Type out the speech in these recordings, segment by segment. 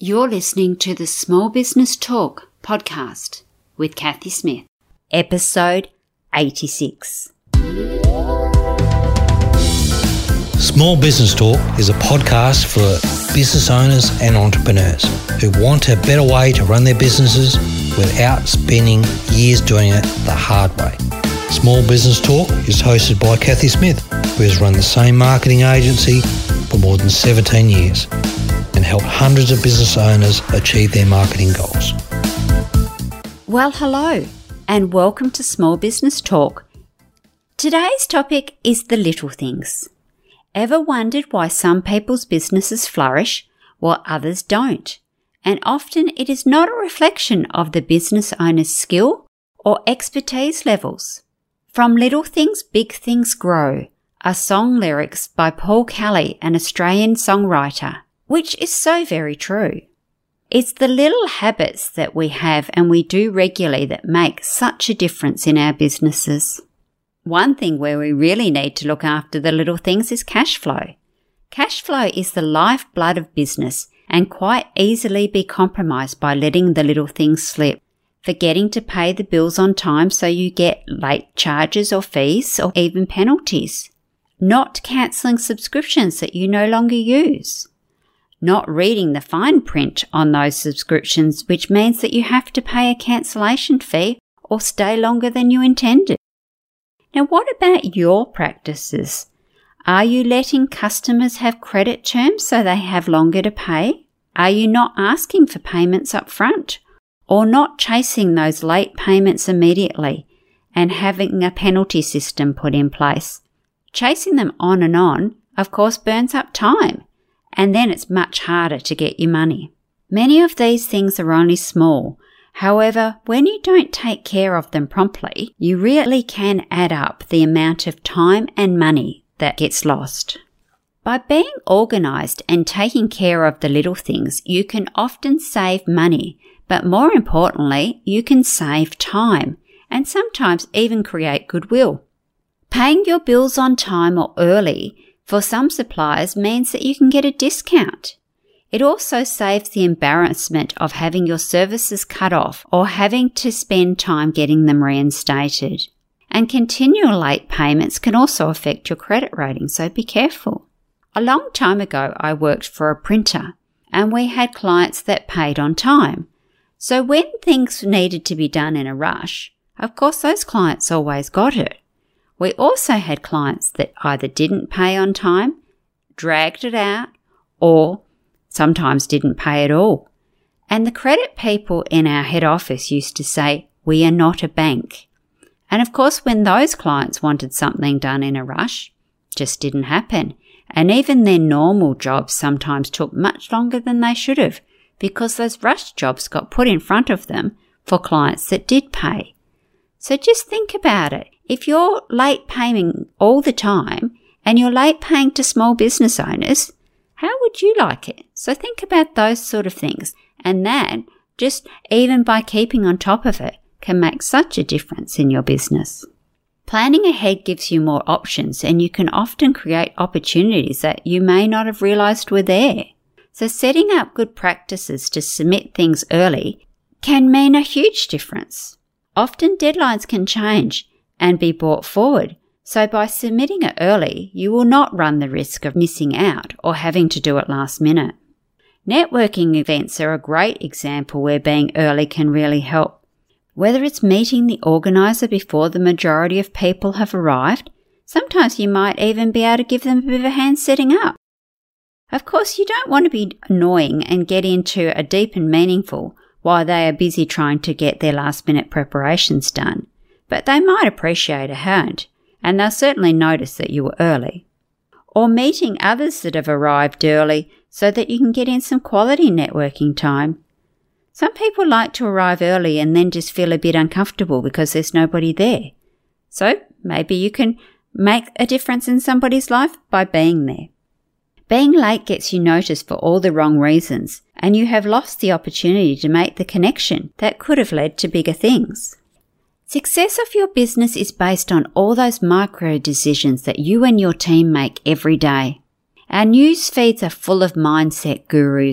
You're listening to the Small Business Talk podcast with Kathy Smith, episode 86. Small Business Talk is a podcast for business owners and entrepreneurs who want a better way to run their businesses without spending years doing it the hard way. Small Business Talk is hosted by Kathy Smith, who has run the same marketing agency for more than 17 years and helped hundreds of business owners achieve their marketing goals. Well, hello and welcome to Small Business Talk. Today's topic is the little things. Ever wondered why some people's businesses flourish while others don't? And often it is not a reflection of the business owner's skill or expertise levels. From little things, big things grow are song lyrics by Paul Kelly, an Australian songwriter, which is so very true. It's the little habits that we have and we do regularly that make such a difference in our businesses. One thing where we really need to look after the little things is cash flow. Cash flow is the lifeblood of business and quite easily be compromised by letting the little things slip, forgetting to pay the bills on time so you get late charges or fees or even penalties, not cancelling subscriptions that you no longer use, not reading the fine print on those subscriptions, which means that you have to pay a cancellation fee or stay longer than you intended. Now, what about your practices? Are you letting customers have credit terms so they have longer to pay? Are you not asking for payments up front or not chasing those late payments immediately and having a penalty system put in place? Chasing them on, of course, burns up time, and then it's much harder to get your money. Many of these things are only small. However, when you don't take care of them promptly, you really can add up the amount of time and money that gets lost. By being organised and taking care of the little things, you can often save money, but more importantly, you can save time and sometimes even create goodwill. Paying your bills on time or early for some suppliers means that you can get a discount. It also saves the embarrassment of having your services cut off or having to spend time getting them reinstated. And continual late payments can also affect your credit rating, so be careful. A long time ago, I worked for a printer and we had clients that paid on time. So when things needed to be done in a rush, of course those clients always got it. We also had clients that either didn't pay on time, dragged it out, or sometimes didn't pay at all. And the credit people in our head office used to say, "We are not a bank." And of course, when those clients wanted something done in a rush, just didn't happen. And even their normal jobs sometimes took much longer than they should have because those rush jobs got put in front of them for clients that did pay. So just think about it. If you're late paying all the time and you're late paying to small business owners, how would you like it? So think about those sort of things. And that, just even by keeping on top of it, can make such a difference in your business. Planning ahead gives you more options and you can often create opportunities that you may not have realised were there. So setting up good practices to submit things early can mean a huge difference. Often deadlines can change and be brought forward. So by submitting it early, you will not run the risk of missing out or having to do it last minute. Networking events are a great example where being early can really help. Whether it's meeting the organiser before the majority of people have arrived, sometimes you might even be able to give them a bit of a hand setting up. Of course, you don't want to be annoying and get into a deep and meaningful while they are busy trying to get their last-minute preparations done. But they might appreciate a hand, and they'll certainly notice that you were early. Or meeting others that have arrived early so that you can get in some quality networking time. Some people like to arrive early and then just feel a bit uncomfortable because there's nobody there. So maybe you can make a difference in somebody's life by being there. Being late gets you noticed for all the wrong reasons, and you have lost the opportunity to make the connection that could have led to bigger things. Success of your business is based on all those micro decisions that you and your team make every day. Our news feeds are full of mindset gurus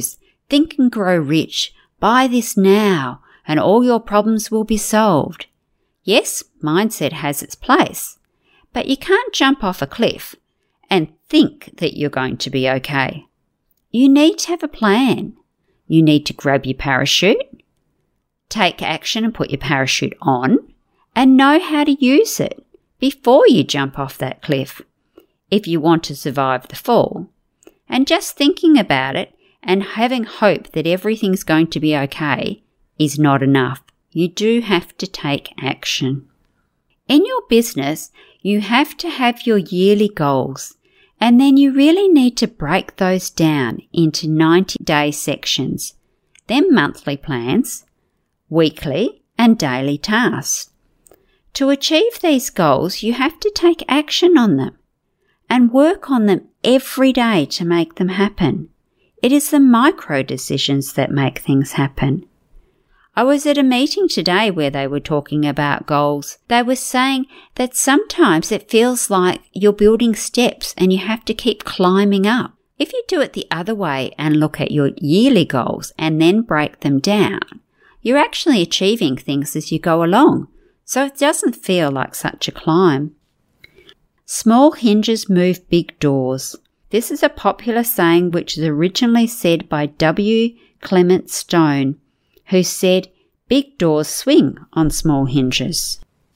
Think and Grow Rich. Buy this now and all your problems will be solved. Yes, mindset has its place, but you can't jump off a cliff and think that you're going to be okay. You need to have a plan. You need to grab your parachute, take action and put your parachute on, and know how to use it before you jump off that cliff if you want to survive the fall. And just thinking about it and having hope that everything's going to be okay is not enough. You do have to take action. In your business, you have to have your yearly goals, and then you really need to break those down into 90-day sections, then monthly plans, weekly and daily tasks. To achieve these goals, you have to take action on them and work on them every day to make them happen. It is the micro decisions that make things happen. I was at a meeting today where they were talking about goals. They were saying that sometimes it feels like you're building steps and you have to keep climbing up. If you do it the other way and look at your yearly goals and then break them down, you're actually achieving things as you go along, so it doesn't feel like such a climb. Small hinges move big doors. This is a popular saying which is originally said by W. Clement Stone, who said, "Big doors swing on small hinges."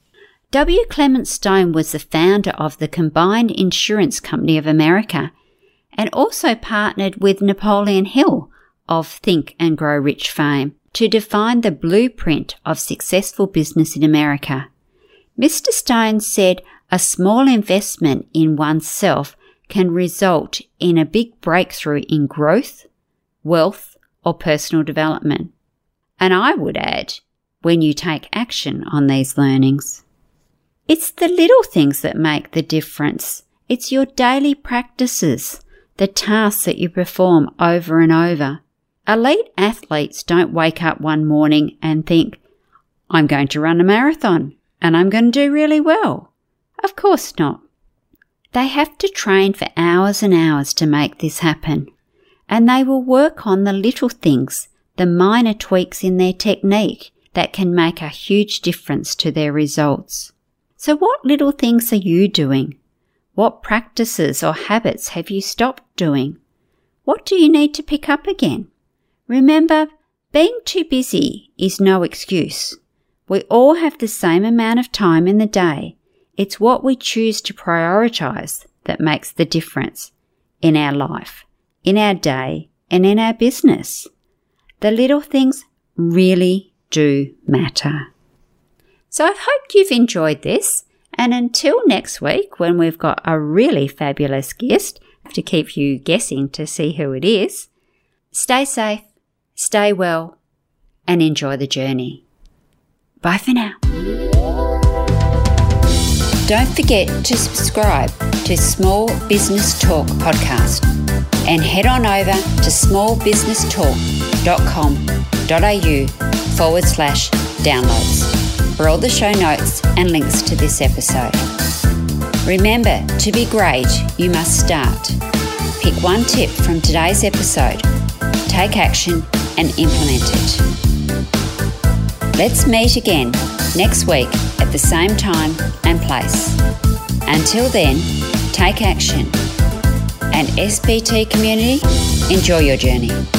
W. Clement Stone was the founder of the Combined Insurance Company of America and also partnered with Napoleon Hill of Think and Grow Rich fame to define the blueprint of successful business in America. Mr. Stone said a small investment in oneself can result in a big breakthrough in growth, wealth, or personal development. And I would add, when you take action on these learnings. It's the little things that make the difference. It's your daily practices, the tasks that you perform over and over. Elite athletes don't wake up one morning and think, I'm going to run a marathon and I'm going to do really well. Of course not. They have to train for hours and hours to make this happen, and they will work on the little things, the minor tweaks in their technique that can make a huge difference to their results. So what little things are you doing? What practices or habits have you stopped doing? What do you need to pick up again? Remember, being too busy is no excuse. We all have the same amount of time in the day. It's what we choose to prioritise that makes the difference in our life, in our day, and in our business. The little things really do matter. So I hope you've enjoyed this, and until next week when we've got a really fabulous guest to keep you guessing to see who it is, stay safe, stay well, and enjoy the journey. Bye for now. Don't forget to subscribe to Small Business Talk podcast and head on over to smallbusinesstalk.com.au/downloads for all the show notes and links to this episode. Remember, to be great, you must start. Pick one tip from today's episode, take action and implement it. Let's meet again next week at the same time and place. Until then, take action. And SBT community, enjoy your journey.